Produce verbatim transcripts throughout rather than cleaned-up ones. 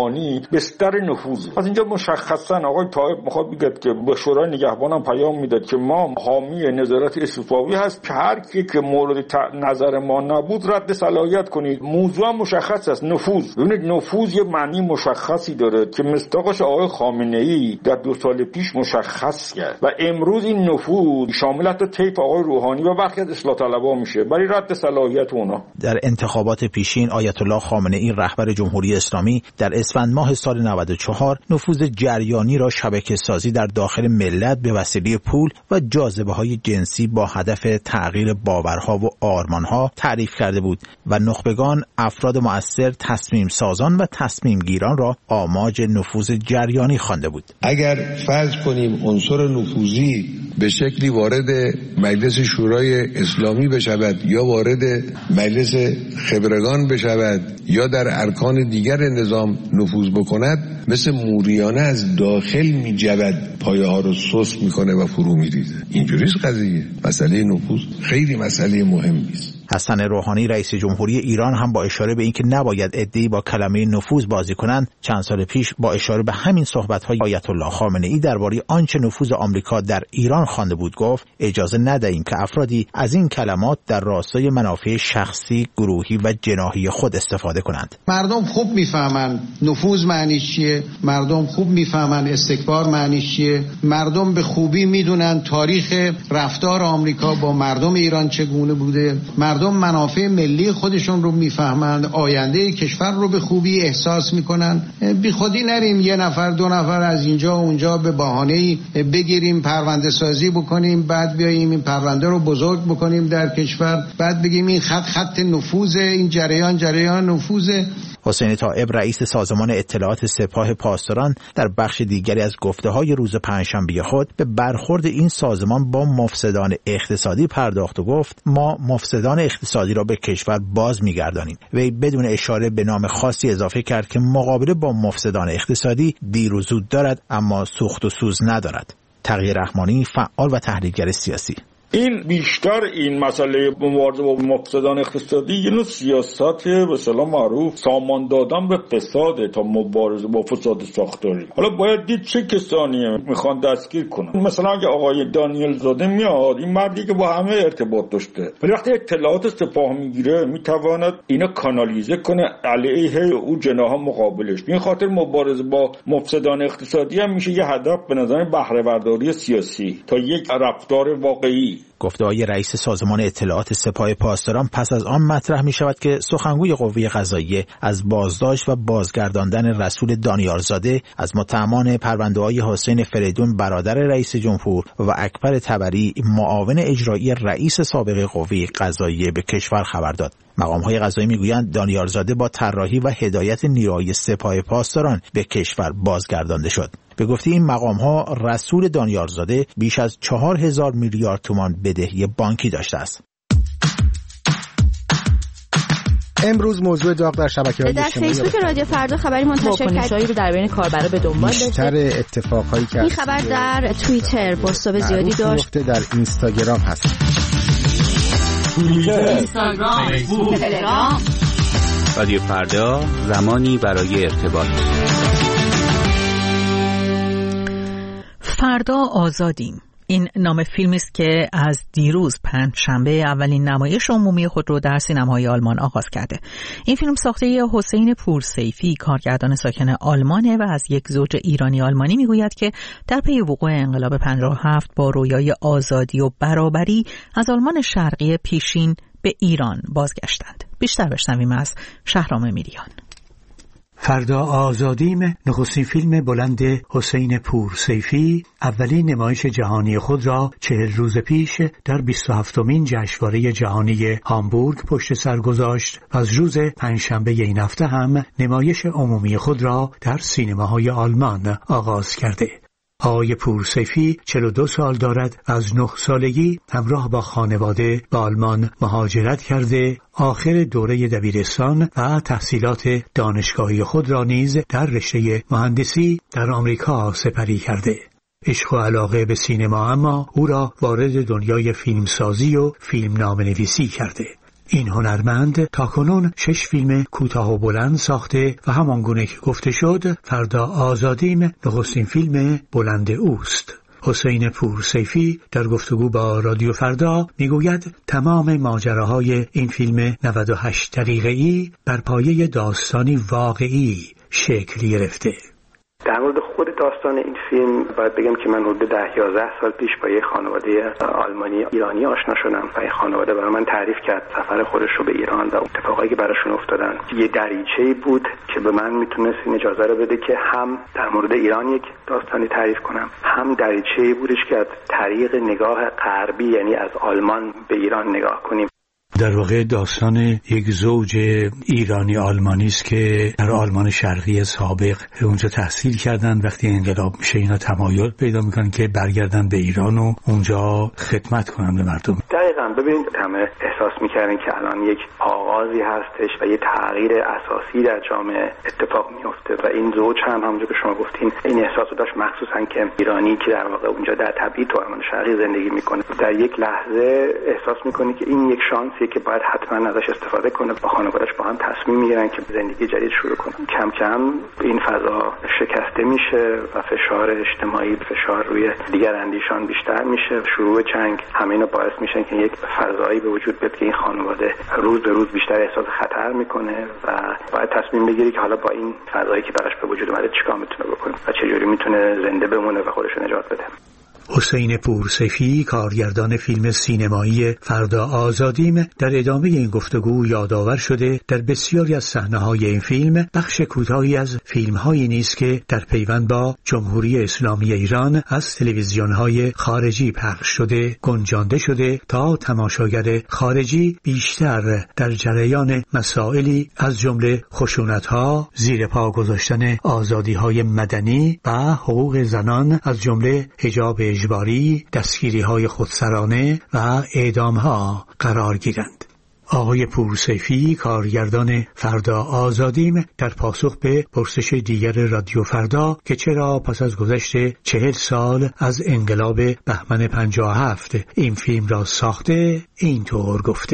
روحانی بستر نفوذه. از اینجا مشخصا آقای طائب میخواد بگه که به شورای نگهبان پیام میداد که ما حامی نظارت استفاوی هست که هر کی که مورد نظر ما نبود رد صلاحیت کنید. موضوع مشخص است، نفوذ. ببینید نفوذ یه معنی مشخصی داره که مصداقش آقای خامنه‌ای در دو سال پیش مشخص کرد و امروز این نفوذ شامل حتی طیف آقای روحانی و برخی از اصلاح طلبها میشه برای رد صلاحیت اونا. در انتخابات پیشین آیت الله خامنه‌ای رهبر جمهوری اسلامی در اسفند ماه سال نود و چهار نفوذ جریانی را شبکه‌سازی در داخل ملت به وسیله پول و جاذبه‌های جنسی با هدف تغییر باورها و آرمانها تعریف کرده بود و نخبگان افراد مؤثر تصمیم سازان و تصمیم گیران را آماج نفوذ جریانی خوانده بود. اگر فرض کنیم عنصر نفوذی به شکلی وارد مجلس شورای اسلامی بشود یا وارد مجلس خبرگان بشود یا در ارکان دیگر نظام نفوذ بکند، مثل موریانه از داخل می جود، پایه ها رو سست میکنه و فرو میریزه. اینجوریست قضیه. مسئله نفوذ خیلی مسئله مهمی است. حسن روحانی رئیس جمهوری ایران هم با اشاره به اینکه نباید عده‌ای با کلمه نفوذ بازی کنند، چند سال پیش با اشاره به همین صحبت‌های آیت الله خامنه‌ای درباره آنچه نفوذ آمریکا در ایران خوانده بود گفت اجازه ندهیم که افرادی از این کلمات در راستای منافع شخصی، گروهی و جناحی خود استفاده کنند. مردم خوب میفهمند نفوذ معنی چیه، مردم خوب میفهمند استکبار معنی چیه، مردم به خوبی میدونن تاریخ رفتار آمریکا با مردم ایران چگونه بوده، مردم منافع ملی خودشون رو میفهمند، آینده کشور رو به خوبی احساس میکنن. بی خودی نریم یه نفر دو نفر از اینجا و اونجا به بهانه‌ای بگیریم پرونده سازی بکنیم، بعد بیاییم این پرونده رو بزرگ بکنیم در کشور، بعد بگیم این خط خط نفوذ، این جریان جریان نفوذ. حسین طائب رئیس سازمان اطلاعات سپاه پاسداران در بخش دیگری از گفته‌های روز پنجشنبه خود به برخورد این سازمان با مفسدان اقتصادی پرداخت و گفت ما مفسدان اقتصادی را به کشور باز می‌گردانیم. وی بدون اشاره به نام خاصی اضافه کرد که مقابله با مفسدان اقتصادی دیر و زود دارد اما سوخت و سوز ندارد. تقی رحمانی فعال و تحلیلگر سیاسی: این بیشتر این مسئله مبارزه با مفسدان اقتصادی یه نوع سیاست به اصطلاح معروف سامان دادن به فساد تا مبارزه با فساد ساختاری. حالا باید دید چه کسانی میخوان دستگیر کنن. مثلا اگه آقای دانیل زاده میاد، این مردی که با همه ارتباط داشته، ولی وقتی اطلاعات سپاه میگیره میتواند اینو کانالیزه کنه علیه او جناح مقابلش. این خاطر مبارزه با مفسدان اقتصادی هم میشه یه هدف به نظر بهره برداری سیاسی تا یک رفتار واقعی. گفته‌های رئیس سازمان اطلاعات سپاه پاسداران پس از آن مطرح می شود که سخنگوی قوه قضاییه از بازداشت و بازگرداندن رسول دانیارزاده از متهمان پرونده‌های حسین فریدون برادر رئیس جمهور و اکبر طبری معاون اجرایی رئیس سابق قوه قضاییه به کشور خبر داد. مقام‌های قضایی می‌گویند دانیارزاده با طراحی و هدایت نیروهای سپاه پاسداران به کشور بازگردانده شد. به گفته این مقام‌ها رسول دانیارزاده بیش از چهار هزار میلیارد تومان بدهی بانکی داشته است. امروز موضوع داغ در شبکه‌های اجتماعی در فیسبوک رادیو فردا خبری منتشر کرد رو در بین کاربرا به دنبال داشت. بیشتر اتفاقایی که این خبر در توییتر بازتاب زیادی داشت. در اینستاگرام هست. توییتر، اینستاگرام، فیسبوک، تلگرام. رادیو فردا، زمانی برای ارتباط. فردا آزادیم. این نام فیلمی است که از دیروز پنجشنبه اولین نمایش عمومی خود رو در سینماهای آلمان آغاز کرده. این فیلم ساخته حسین پورسیفی، کارگردان ساکن آلمانه و از یک زوج ایرانی آلمانی میگوید که در پی وقوع انقلاب پنجاه و هفت با رویای آزادی و برابری از آلمان شرقی پیشین به ایران بازگشتند. بیشتر بشنویم از شهرام میریان. فردا آزادیم نخستین فیلم بلند حسین پورسیفی اولین نمایش جهانی خود را چهل روز پیش در بیست و هفتمین جشنواره جهانی هامبورگ پشت سر گذاشت و از روز پنجشنبه این هفته هم نمایش عمومی خود را در سینماهای آلمان آغاز کرده. آقای پورسیفی چهل و دو سال دارد و از نه سالگی همراه با خانواده به آلمان مهاجرت کرده. آخر دوره دبیرستان و تحصیلات دانشگاهی خود را نیز در رشته مهندسی در آمریکا سپری کرده. عشق و علاقه به سینما اما او را وارد دنیای فیلمسازی و فیلم نامه‌نویسی کرده. این هنرمند تاکنون شش فیلم کوتاه و بلند ساخته و همانگونه که گفته شد فردا آزادیم نخستین فیلم بلند اوست. حسین پورسیفی در گفتگو با رادیو فردا میگوید تمام ماجراهای این فیلم نود و هشت دقیقه‌ای بر پایه داستانی واقعی شکل گرفته. در مورد خود داستان این فیلم باید بگم که من حدود ده یازده سال پیش با یه خانواده آلمانی ایرانی آشنا شدم و این خانواده برای من تعریف کرد سفر خودش رو به ایران و اتفاقایی که براشون افتادن. یه دریچه‌ای بود که به من میتونست این اجازه رو بده که هم در مورد ایران یک داستانی تعریف کنم، هم دریچه‌ای بودش که از طریق نگاه غربی یعنی از آلمان به ایران نگاه کنیم. در واقع داستان یک زوج ایرانی آلمانی است که در آلمان شرقی سابق اونجا تحصیل کردن. وقتی انقلاب میشه اینا تمایل پیدا میکنن که برگردن به ایران و اونجا خدمت کنن به مردم. دقیقاً. ببینید همه احساس میکردن که الان یک آغازی هستش و یه تغییر اساسی در جامعه اتفاق میفته و این زوج هم همونجور که شما گفتین این احساس رو داشت، مخصوصاً که ایرانی که در واقع اونجا در تبعید تو آلمان شرقی زندگی میکنه در یک لحظه احساس میکنه که این یک شانسیه که باید حتما ازش استفاده کنه. با خانواده‌اش با هم تصمیم میگیرن که زندگی جدید شروع کنن. کم کم این فضا شکسته میشه و فشار اجتماعی، فشار روی دیگر اندیشان بیشتر میشه. شروع جنگ همه اینا باعث میشن که یک فضایی به وجود بیاد که این خانواده روز به روز بیشتر احساس خطر میکنه و باید تصمیم بگیره که حالا با این فضایی که براش به وجود اومده چیکار میتونه بکنه و چجوری میتونه زنده بمونه و خودش رو نجات بده. حسین پورسیفی کارگردان فیلم سینمایی فردا آزادیم در ادامه این گفتگو یادآور شده در بسیاری از صحنه‌های این فیلم بخش کوتاهی از فیلم‌هایی نیست که در پیوند با جمهوری اسلامی ایران از تلویزیون‌های خارجی پخش شده گنجانده شده تا تماشاگر خارجی بیشتر در جریان مسائلی از جمله خشونت‌ها، زیر پا گذاشتن آزادی‌های مدنی و حقوق زنان از جمله حجاب اجباری، دستگیری‌های خودسرانه و اعدام‌ها قرار گیرند. آقای پورسیفی کارگردان فردا آزادیم در پاسخ به پرسش دیگر رادیو فردا که چرا پس از گذشت چهل سال از انقلاب بهمن پنجاه و هفت این فیلم را ساخته اینطور گفته: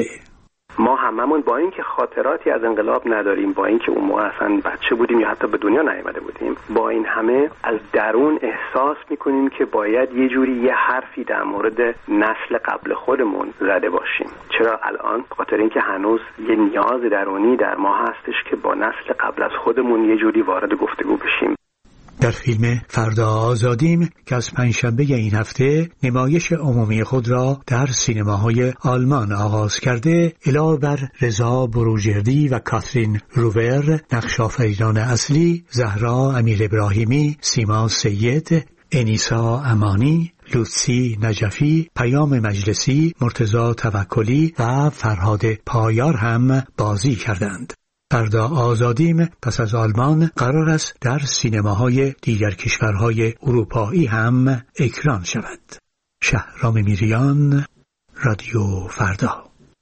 ما هممون با اینکه خاطراتی از انقلاب نداریم، با اینکه اون موقع اصلا بچه بودیم یا حتی به دنیا نیامده بودیم، با این همه از درون احساس میکنیم که باید یه جوری یه حرفی در مورد نسل قبل خودمون زده باشیم. چرا الان؟ خاطر اینکه هنوز یه نیاز درونی در ما هستش که با نسل قبل از خودمون یه جوری وارد گفتگو بشیم. در فیلم فردا آزادیم که از پنجشنبه این هفته نمایش عمومی خود را در سینماهای آلمان آغاز کرده، علاوه بر رضا بروجردی و کاترین روور نقش آفرینان اصلی، زهرا امیر ابراهیمی، سیما سید، انیسا امانی، لوسی نجفی، پیام مجلسی، مرتضی توکلی و فرهاد پایار هم بازی کردند. فردا آزادیم پس از آلمان قرار است در سینماهای دیگر کشورهای اروپایی هم اکران شود. شهرام میریان، رادیو فردا.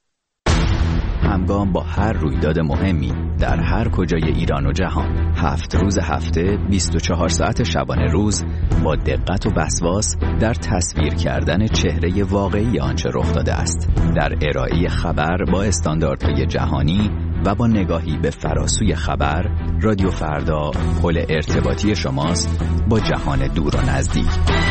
همگام با هر رویداد مهمی در هر کجای ایران و جهان، هفت روز هفته، بیست و چهار ساعت شبانه روز، با دقت و وسواس در تصویر کردن چهره واقعی آنچه رخ داده است، در ارائه خبر با استانداردهای جهانی و با نگاهی به فراسوی خبر، رادیو فردا پل ارتباطی شماست با جهان دور و نزدیک.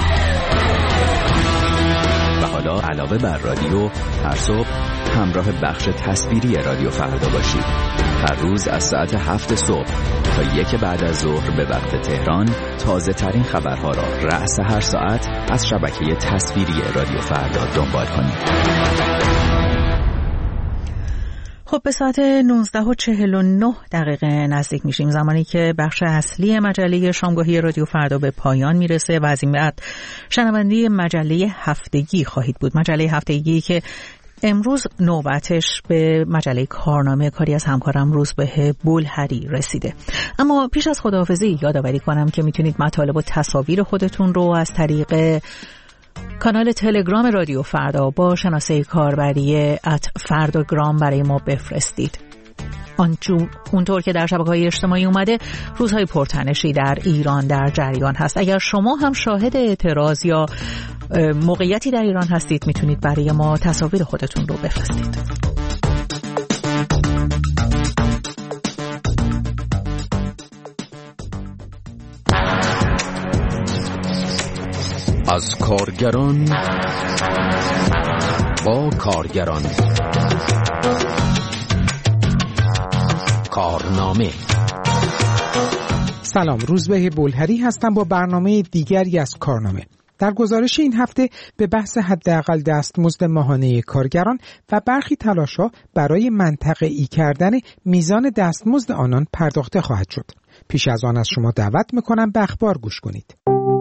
و حالا علاوه بر رادیو، هر صبح همراه بخش تصویری رادیو فردا باشید. هر روز از ساعت هفت صبح تا یک بعد از ظهر به وقت تهران، تازه ترین خبرها را رأس هر ساعت از شبکه تصویری رادیو فردا دنبال کنید. خب به ساعت نوزده و چهل و نه دقیقه نزدیک میشیم، زمانی که بخش اصلی مجله شامگاهی رادیو فردا به پایان میرسه و از این بعد شنونده مجله هفتگی خواهید بود. مجله هفتگی که امروز نوبتش به مجله کارنامه کاری از همکارم روزبه بولهری رسیده. اما پیش از خداحافظی یادآوری کنم که میتونید مطالب و تصاویر خودتون رو از طریق کانال تلگرام رادیو فردا با شناسه کاربری ات فرداگرام برای ما بفرستید. آنچو اونطور که در شبکه‌های اجتماعی اومده، روزهای پرتنشی در ایران در جریان هست. اگر شما هم شاهد اعتراض یا موقعیتی در ایران هستید، میتونید برای ما تصاویر خودتون رو بفرستید. از کارگران با کارگران. کارنامه. سلام، روزبه بولهری هستم با برنامه دیگری از کارنامه. در گزارش این هفته به بحث حداقل دستمزد ماهانه کارگران و برخی تلاش‌ها برای منطقه‌ای کردن میزان دستمزد آنان پرداخته خواهد شد. پیش از آن از شما دعوت می‌کنم به اخبار گوش کنید.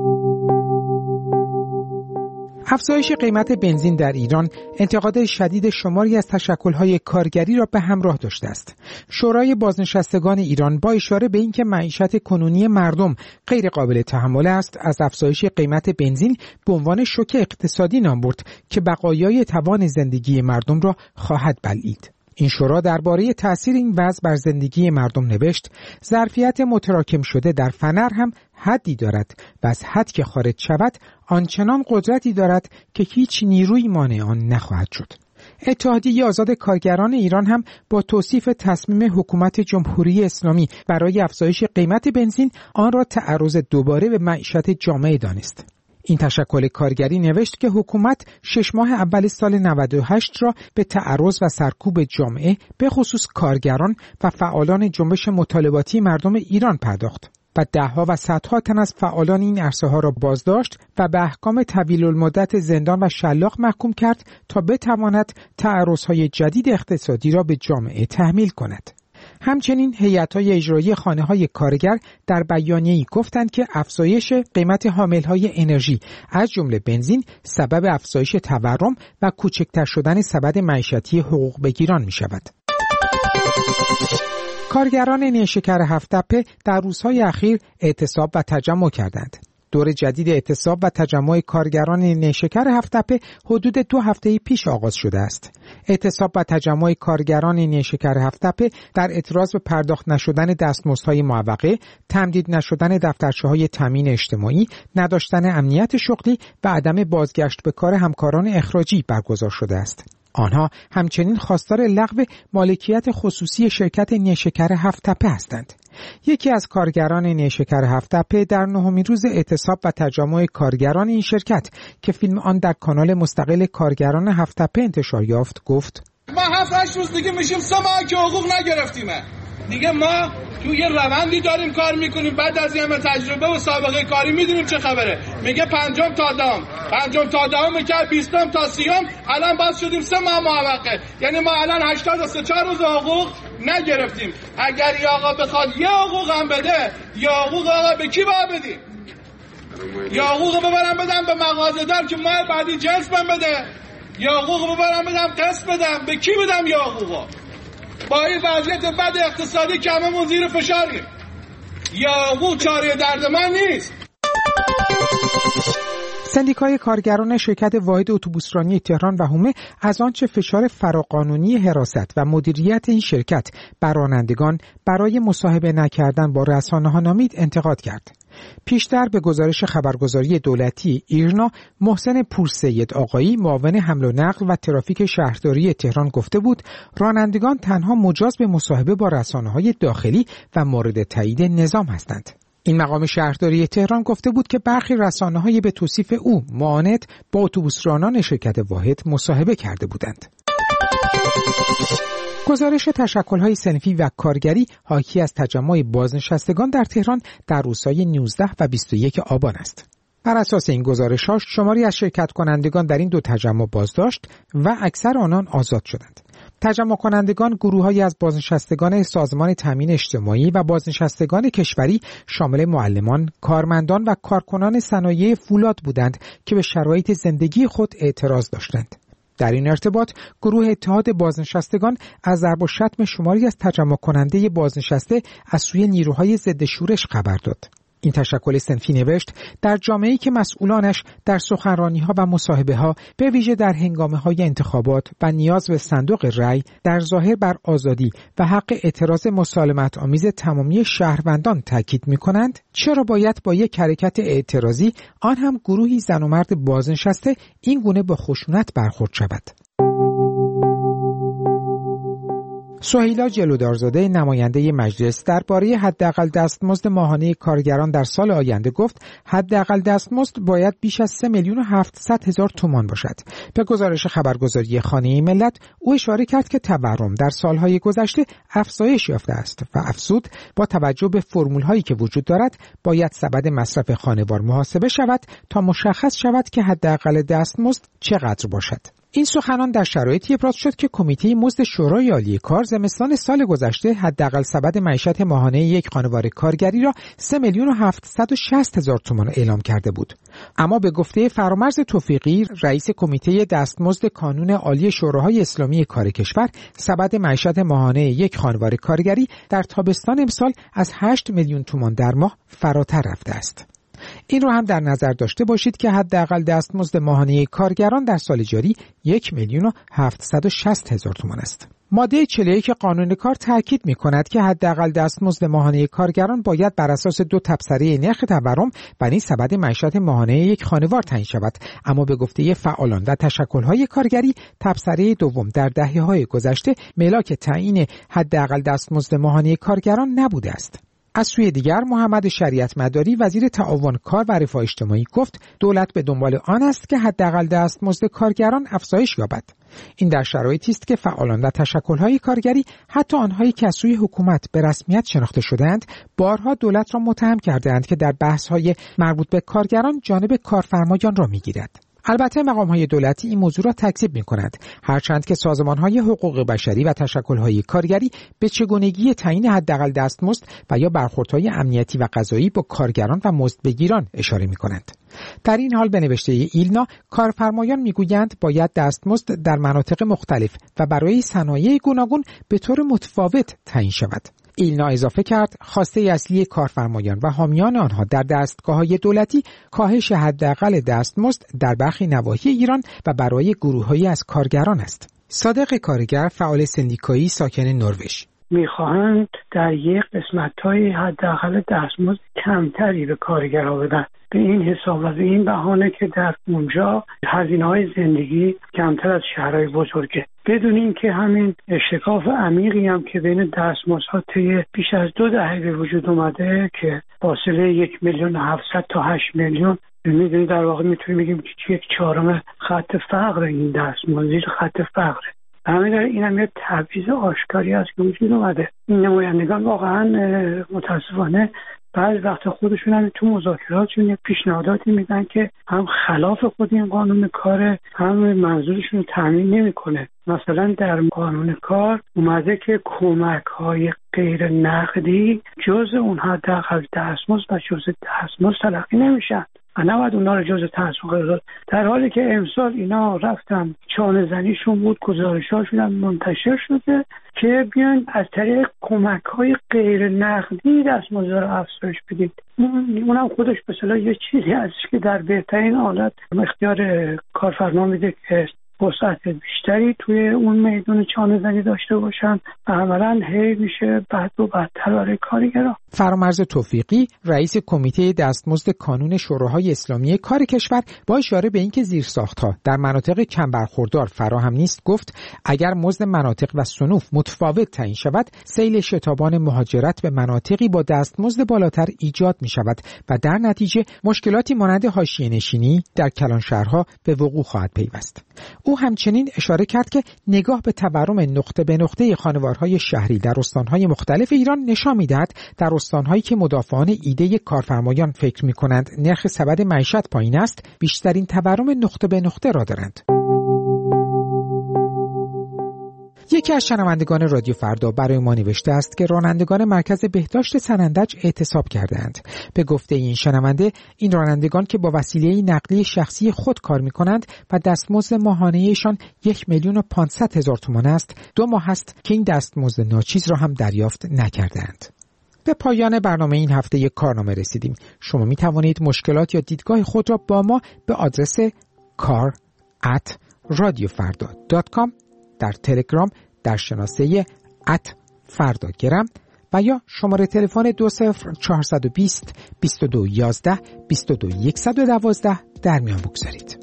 افزایش قیمت بنزین در ایران انتقاد شدید شماری از تشکل‌های کارگری را به همراه داشته است. شورای بازنشستگان ایران با اشاره به اینکه معیشت کنونی مردم غیر قابل تحمل است، از افزایش قیمت بنزین به عنوان شوک اقتصادی نام برد که بقایای توان زندگی مردم را خواهد بلعید. این شورا درباره تأثیر این وضع بر زندگی مردم نوشت: ظرفیت متراکم شده در فنر هم حدی دارد و از حد که خارج شود آنچنان قدرتی دارد که هیچ نیروی مانع آن نخواهد شد. اتحادیه آزاد کارگران ایران هم با توصیف تصمیم حکومت جمهوری اسلامی برای افزایش قیمت بنزین آن را تعرض دوباره به معیشت جامعه دانست. این تشکل کارگری نوشت که حکومت شش ماه اول سال نود و هشت را به تعرض و سرکوب جامعه به خصوص کارگران و فعالان جنبش مطالباتی مردم ایران پرداخت و دهها و صدها تن از فعالان این عرصه ها را بازداشت و به احکام طویل المدت زندان و شلاق محکوم کرد تا بتواند تعرضهای جدید اقتصادی را به جامعه تحمیل کند. همچنین هیئت‌های اجرایی خانه‌های کارگر در بیانیه‌ای گفتند که افزایش قیمت حامل‌های انرژی از جمله بنزین سبب افزایش تورم و کوچکتر شدن سبد معیشتی حقوق بگیران می‌شود. کارگران نیشکر هفت‌تپه در روزهای اخیر اعتصاب و تجمع کردند. دور جدید اعتصاب و تجمع کارگران نیشکر هفت‌تپه حدود دو هفته پیش آغاز شده است. اعتصاب و تجمع کارگران نیشکر هفت‌تپه در اعتراض به پرداخت نشدن دستمزدهای معوقه، تمدید نشدن دفترچه‌های تامین اجتماعی، نداشتن امنیت شغلی و عدم بازگشت به کار همکاران اخراجی برگزار شده است. آنها همچنین خواستار لغو مالکیت خصوصی شرکت نیشکر هفت‌تپه هستند. یکی از کارگران نیشکر هفت‌تپه در نهمین روز اعتصاب و تجمع کارگران این شرکت که فیلم آن در کانال مستقل کارگران هفت‌تپه انتشار یافت گفت: ما هفت هشت روز دیگه میشیم سه ماه که حقوق نگرفتیمه. دیگه ما تو یه روندی داریم کار میکنیم، بعد از یه همه تجربه و سابقه کاری میدونیم چه خبره. میگه پنجم تا دهم پنجم تا دهم میگه بیستم تا سیام، الان باز شدیم سه ماه معوقه. یعنی ما الان هشتاد و سه چهار روز حقوق نگرفتیم. اگر یا آقا بخواد یه حقوق هم بده، یا حقوق آقا به کی باید بدیم؟ یا حقوق ببرم بدم به مغازه‌دار که ماه بعدی جنس من بده، یا حقوق ببرم بدم قسط بدم، به کی بدم یا حقوقو؟ با این وضعیت بد اقتصادی که هممون زیر فشاریم، یا حقوق چاره درد من نیست. سندیکای کارگران شرکت واحد اتوبوسرانی تهران و حومه از آنچه فشار فراقانونی حراست و مدیریت این شرکت بر رانندگان برای مصاحبه نکردن با رسانه‌ها نامید انتقاد کرد. پیشتر به گزارش خبرگزاری دولتی ایرنا، محسن پورسید آقایی معاون حمل و نقل و ترافیک شهرداری تهران گفته بود رانندگان تنها مجاز به مصاحبه با رسانه‌های داخلی و مورد تایید نظام هستند. این مقام شهرداری تهران گفته بود که برخی رسانه‌های به توصیف او معاند با اتوبوسرانان شرکت واحد مصاحبه کرده بودند. گزارش تشکل‌های صنفی و کارگری حاکی از تجمع بازنشستگان در تهران در روزهای نوزده و بیست و یک آبان است. بر اساس این گزارش‌ها شماری از شرکت کنندگان در این دو تجمع بازداشت و اکثر آنان آزاد شدند. تجمع کنندگان گروه‌هایی از بازنشستگان سازمان تامین اجتماعی و بازنشستگان کشوری شامل معلمان، کارمندان و کارکنان صنایع فولاد بودند که به شرایط زندگی خود اعتراض داشتند. در این ارتباط گروه اتحاد بازنشستگان از ضرب و شتم شماری از تجمع کننده بازنشسته از سوی نیروهای ضد شورش خبر داد. این تشکل صنفی نوشت در جامعه‌ای که مسئولانش در سخنرانی‌ها و مصاحبه‌ها به ویژه در هنگامه‌های انتخابات و نیاز به صندوق رأی در ظاهر بر آزادی و حق اعتراض مسالمت آمیز تمامی شهروندان تاکید می‌کنند، چرا باید با یک حرکت اعتراضی آن هم گروهی زن و مرد بازنشسته این گونه با خشونت برخورد شود؟ سهیلا جلودارزاده نماینده مجلس درباره حداقل دستمزد ماهانه کارگران در سال آینده گفت حداقل دستمزد باید بیش از سه میلیون و هفتصد هزار تومان باشد. به گزارش خبرگزاری خانه ملت او اشاره کرد که تورم در سالهای گذشته افزایش یافته است و افزود با توجه به فرمول‌هایی که وجود دارد باید سبد مصرف خانوار محاسبه شود تا مشخص شود که حداقل دستمزد چقدر باشد. این سخنان در شرایطی ابراز شد که کمیته مزد شورای عالی کار زمستان سال گذشته حداقل سبد معیشت ماهانه یک خانوار کارگری را سه میلیون و هفتصد و شصت هزار تومان اعلام کرده بود. اما به گفته فرامرز توفیقی رئیس کمیته دستمزد کانون عالی شوراهای اسلامی کار کشور، سبد معیشت ماهانه یک خانوار کارگری در تابستان امسال از هشت میلیون تومان در ماه فراتر رفته است. این رو هم در نظر داشته باشید که حداقل دستمزد ماهانه کارگران در سال جاری یک میلیون و هفتصد و شصت هزار تومان است. ماده چهل و یک قانون کار تاکید می‌کند که حداقل دستمزد ماهانه کارگران باید بر اساس دو تبصره نرخ تورم بر این سبد معیشت ماهانه یک خانوار تعیین شود، اما به گفته فعالان و تشکل‌های کارگری تبصره دوم در دهه‌های گذشته ملاک تعیین حداقل دستمزد ماهانه کارگران نبوده است. از سوی دیگر محمد شریعت مداری وزیر تعاون کار و رفاه اجتماعی گفت دولت به دنبال آن است که حداقل دستمزد کارگران افزایش یابد. این در شرایطی است که فعالان و تشکل‌های کارگری حتی آنهایی که از سوی حکومت به رسمیت شناخته شده‌اند بارها دولت را متهم کرده‌اند که در بحث‌های مربوط به کارگران جانب کارفرمایان را می‌گیرد. البته مقام‌های دولتی این موضوع را تکذیب می‌کنند، هرچند که سازمان‌های حقوق بشری و تشکل‌های کارگری به چگونگی تعیین حداقل دستمزد و یا برخوردهای امنیتی و قضایی با کارگران و مزدبگیران اشاره می‌کنند. در این حال به نوشته ایلنا کارفرمایان می‌گویند باید دستمزد در مناطق مختلف و برای صنایع گوناگون به طور متفاوت تعیین شود. ایلنا اضافه کرد خواسته اصلی کارفرمایان و حامیان آنها در دستگاه‌های دولتی کاهش حداقل دستمزد در برخی نواحی ایران و برای گروه‌هایی از کارگران است. صادق کارگر فعال سندیکایی ساکن نروژ میخواهند در یک قسمت‌های حداقل دستمزد کمتری به کارگرها بدن، به این حساب و به این بهانه که در اونجا هزینه‌های زندگی کمتر از شهرهای بزرگه، بدون اینکه همین اشتکاف عمیقی هم که بین دستمزدها طی بیش از دو دهه به وجود اومده که فاصله یک میلیون هفتصد تا هشت میلیون، میدونید در واقع میتونیم بگیم که یک چهارم خط فقر این دستمزد زیر خط فقره. همین این هم یه تبعیض آشکاری است که وجود اومده. این نمایندگان واقعا متاسفانه بعضی وقت خودشون هم تو مذاکراتشون یه پیشنهاداتی میدن که هم خلاف خود این قانون کار، هم منظورشون رو تامین نمیکنه. مثلا در قانون کار اومده که کمک‌های غیر نقدی جزء اون حداقل دستمزد و جزء دستمزد تلقی نمیشن و نباید اونا رو جزء دستمزد قرار داد، در حالی که امسال اینا رفتن چانه زنیشون بود، گزارش‌هاشون هم منتشر شده که بیان از طریق کمک‌های غیر نقدی دستمزد رو افزایش بدید. اونم خودش به اصطلاح یه چیزی هست که در بهترین حالت اختیار کارفرما میده که وسعت بیشتری توی اون میدون چانه زنی داشته باشن و عملاً هی میشه بد و بدتر برای کارگران. فرامرز توفیقی رئیس کمیته دستمزد کانون شوراهای اسلامی کار کشور با اشاره به اینکه زیرساخت‌ها در مناطق کم برخوردار فراهم نیست گفت اگر مزد مناطق و صنوف متفاوت تعیین شود سیل شتابان مهاجرت به مناطقی با دستمزد بالاتر ایجاد می شود و در نتیجه مشکلاتی مانند حاشیه‌نشینی در کلان شهرها به وقوع خواهد پیوست. او همچنین اشاره کرد که نگاه به تورم نقطه به نقطه خانوارهای شهری در استانهای مختلف ایران نشان می‌دهد در استانهایی که مدافعان ایده کارفرمایان فکر می‌کنند نرخ سبد معیشت پایین است بیشترین تورم نقطه به نقطه را دارند. یکی از شنوندگان رادیو فردا برای ما نوشته است که رانندگان مرکز بهداشت سنندج اعتصاب کردند. به گفته این شنونده این رانندگان که با وسیله نقلیه شخصی خود کار می‌کنند و دستمزد ماهانه‌ایشان یک میلیون و پانصد هزار تومان است، دو ماه است که این دستمزد ناچیز را هم دریافت نکردند. به پایان برنامه این هفته یک کارنامه رسیدیم. شما می توانید مشکلات یا دیدگاه خود را با ما به آدرس کار ات رادیو فردا دات کام در تلگرام در شناسه ات فرداگرم و یا شماره تلفن دو صفر چهارصد و بیست بیست و دو یازده بیست و دو صد و دوازده در میان بگذارید.